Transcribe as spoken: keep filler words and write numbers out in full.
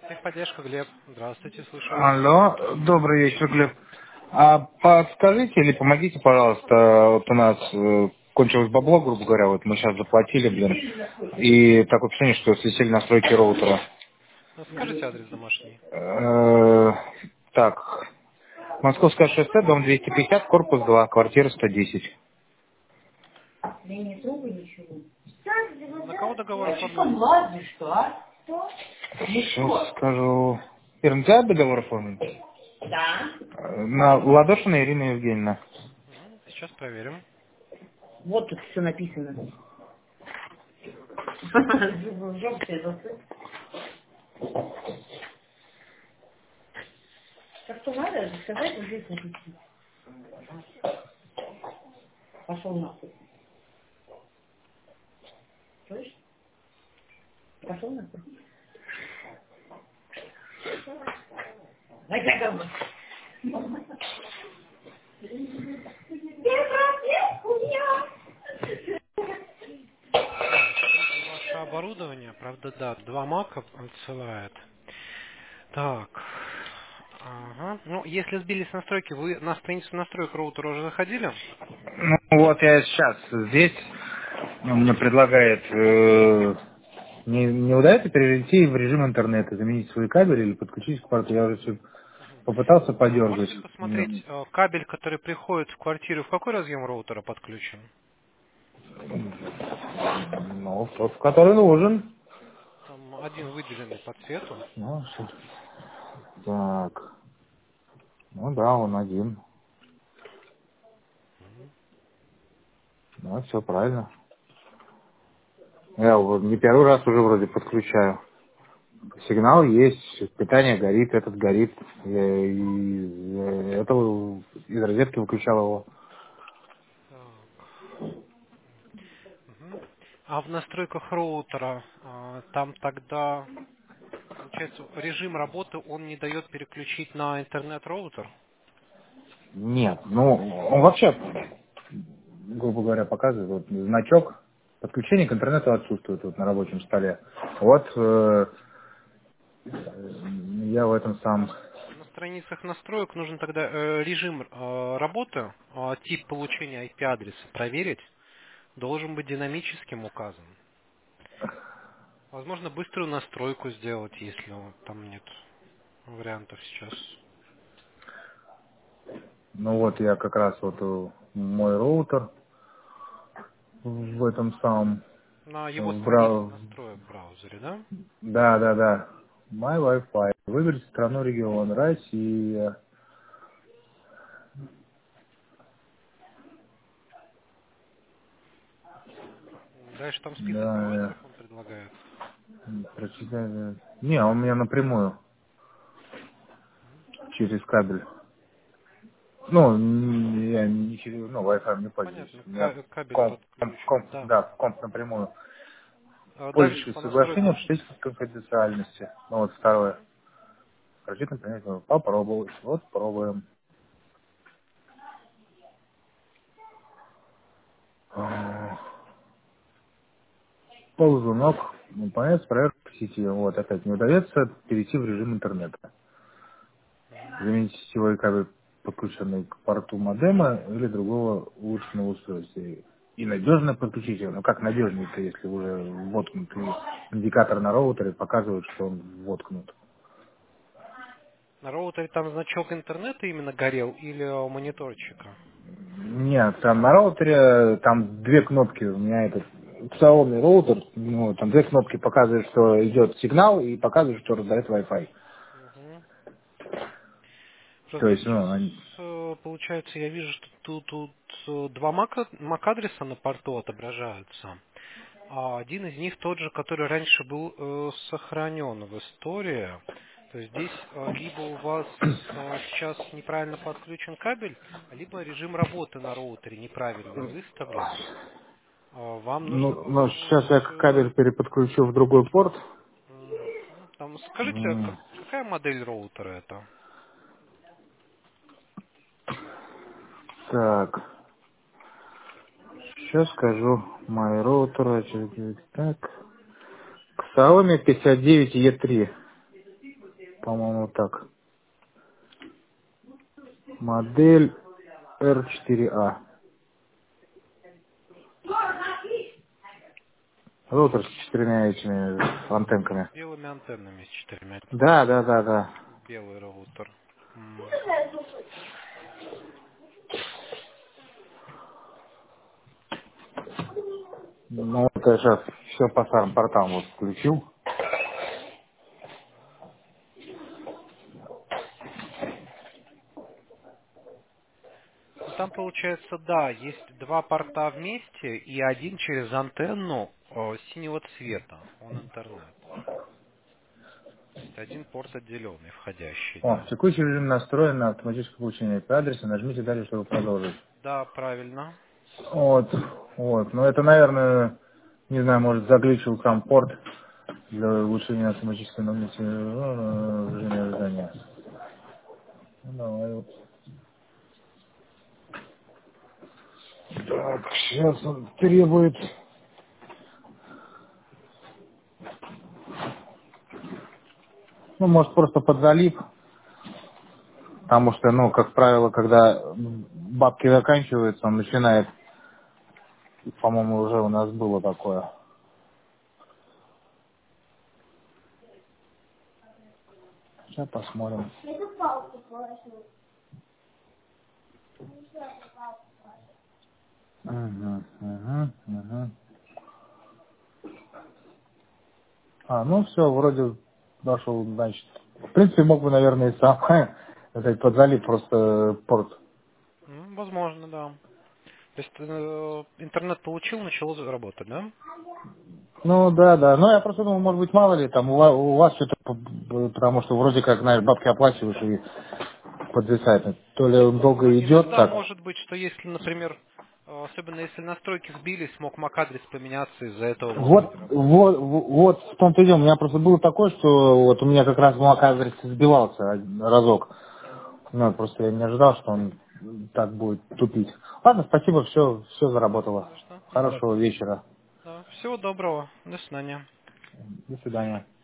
Техподдержка, Глеб. Здравствуйте, слушаю вас. Алло, добрый вечер, Глеб. А подскажите или помогите, пожалуйста, вот у нас э, кончилось бабло, грубо говоря, вот мы сейчас заплатили, блин, и такое впечатление, что слетели настройки роутера. Ну, скажите адрес домашний. Э, так, Московское шоссе, дом двести пятьдесят, корпус два, квартира сто десять. На кого договор оформлен? Сейчас скажу. Ир, у тебя договор оформлен? Э, На Ладошина Ирина Евгеньевна. Мгм, сейчас проверим. Вот тут все написано. Так что надо сказать, вот здесь написано. Пошел нахуй. Слышишь? Пошел нахуй. Закрой. Так, вижу ваше оборудование. Правда, да, два мака отсылает. Так. Ага. Ну, если сбились с настройки, вы на страницу настроек роутера уже заходили? Ну вот я сейчас здесь, он мне предлагает, э, не, не удается перейти в режим интернета, заменить свой кабель или подключить к порту. Я уже всё попытался А подергать. можете посмотреть Ну, э, кабель, который приходит в квартиру, в какой разъем роутера подключен? ну, тот, который нужен. Там один выделенный по цвету. Ну, всё. Так, ну да, он один. Ну, все правильно. Я вот не первый раз уже вроде подключаю. Сигнал есть, питание горит, этот горит. Я из э, этого из розетки выключал его. Так. Мгм. А в настройках роутера а, там тогда, получается, режим работы он не дает переключить на интернет-роутер? Нет, ну, он вообще, грубо говоря, показывает вот, значок подключения к интернету отсутствует вот на рабочем столе. Вот э, я в этом сам. На, на страницах настроек нужен тогда э, режим э, работы, э, тип получения I P-адреса проверить, должен быть динамическим указан. Возможно, быструю настройку сделать, если вот там нет вариантов сейчас. Ну вот я как раз вот э, мой роутер в этом самом На его в странице бра... настроек в браузере, да? Да, да, да. My Wi-Fi. Выберите страну, регион, Россия. Дальше там список Да, провайдеров он предлагает. да. Прочитай. Не, он у меня напрямую через кабель. Ну, н- я не через, ну, Wi-Fi не пользуюсь. Понятно, У меня ка- кабель комп, комп, подключен, комп, да. да, комп напрямую. А дальше Пользующийся по соглашением настройкам. шесть конфиденциальности. Ну, вот второе. Прочитано, понятно, попробовать. Вот пробуем. А, Ползунок. Ну, понятно, проверка сети. Вот, опять не удается перейти в режим интернета. Мгм. Заменить сетевой кабель, подключенный к порту модема или другого улучшенного устройства. И надежно подключить его. Ну как надежнее-то, если уже воткнутый индикатор на роутере показывает, что он воткнут. На роутере там значок интернета именно горел или у мониторчика? Нет, там на роутере там две кнопки. У меня этот Xiaomi роутер, ну, там две кнопки показывают, что идет сигнал и показывают, что раздает Wi-Fi. Мгм. То Просто есть, сейчас, ну, они- э, получается, я вижу, что тут, тут э, два мака- мак-адреса на порту отображаются. А один из них тот же, который раньше был э, сохранен в истории. То есть здесь э, либо у вас э, сейчас неправильно подключен кабель, либо режим работы на роутере неправильно выставлен. А, Вам нужно ну, ну, попробовать... сейчас я э, кабель переподключу в другой порт. м, Там, скажите, М, как- какая модель роутера это? Так. Сейчас скажу. Мой роутер. Так. Xiaomi пятьдесят девять и три. По-моему, так. Модель эр четыре а. Роутер с четырьмя этими антенками. С белыми антеннами, с четырьмя. Да, да, да, да. Белый роутер. М. Ну, вот я сейчас все по старым портам вот включил. Ну, там получается, да, есть два порта вместе и один через антенну э, синего цвета. Он интернет. То есть один порт отделенный, входящий, О, да. текущий режим настроен на автоматическое получение ай пи адреса. Нажмите далее, чтобы продолжить. Да, правильно. Вот, вот. Ну, это, наверное, не знаю, может, заглючил сам порт для улучшения автоматической нагрузки в режиме ожидания. Ну, давай. Вот. Так, сейчас он требует. Ну, может, просто подзалип. Потому что, ну, как правило, когда бабки заканчиваются, он начинает, по-моему, уже у нас было такое. Сейчас посмотрим. Угу, угу, угу. А, ну все, вроде дошел, значит. В принципе, мог бы, наверное, и сам опять подзалить просто порт. Ну, возможно, да. То есть э, интернет получил, начало работать, да? Ну да, да. Ну я просто думал, может быть, мало ли, там у вас, у вас что-то, п- потому что вроде как, знаешь, бабки оплачиваешь и подвисает. То ли он долго идет Иногда так. может быть, что если, например, э, особенно если настройки сбились, мог MAC-адрес поменяться, из-за этого может Вот, не работать. вот, вот в том-то и дело. У меня просто было такое, что вот у меня как раз адрес сбивался один разок. Ну, просто я не ожидал, что он так будет тупить. Ладно, спасибо, все, все Не заработало. за что. Да. Хорошего вечера. Да. Всего доброго. До свидания. До свидания.